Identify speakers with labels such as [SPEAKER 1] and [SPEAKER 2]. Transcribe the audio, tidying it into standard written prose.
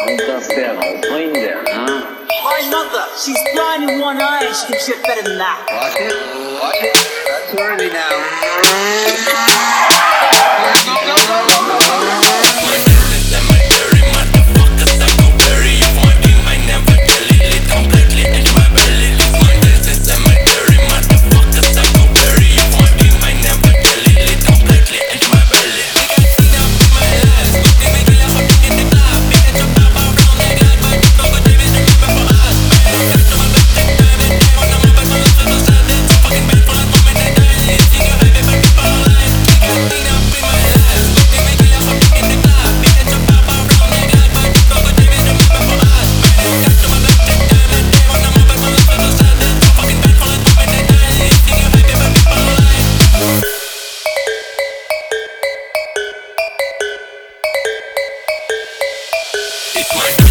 [SPEAKER 1] カウンタースペアが遅いんだよな。
[SPEAKER 2] My mother, she's blind in one eye and she can shit better than that.
[SPEAKER 1] Watch it. Watch it. That's worthy now.
[SPEAKER 3] It's my